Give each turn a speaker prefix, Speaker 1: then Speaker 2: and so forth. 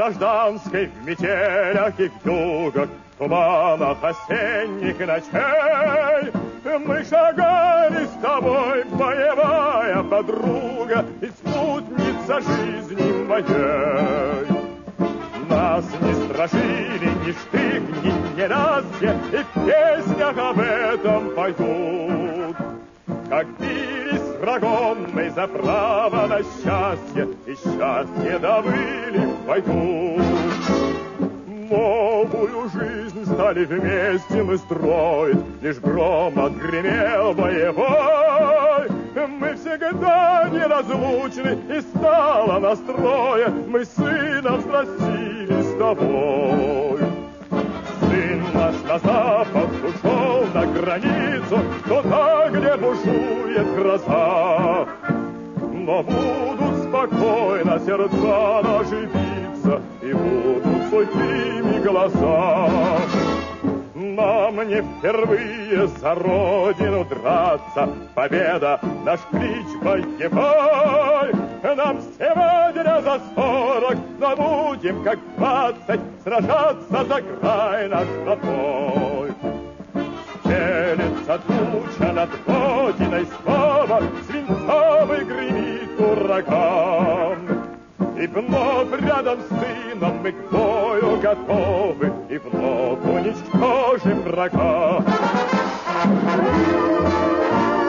Speaker 1: гражданской, в метелях и в югах, в туманах осенних ночей. Мы шагали с тобой, боевая подруга и спутница жизни моей. Нас не страшили ни штык, ни ненастье, и в песнях об этом поют. Как бились с врагом мы за право на счастье, и счастье добыли в бою. Новую жизнь стали вместе мы строить, лишь гром отгремел боевой. Мы всегда неразлучны, и стало настрое, мы сыном срастились с тобой. Сын наш на запад ушел на границу, туда, где бушует гроза. Но будут спокойно сердца наши биться, и будут сухими глаза. Нам не впервые за родину драться, победа наш клич боевой. Нам сегодня за 40, но будем как 20 сражаться за край наш родной. Стелется туча над родиной снова, свинцовый гремит ураган. И вновь рядом с сыном мы к бою готовы, и вновь уничтожим врага.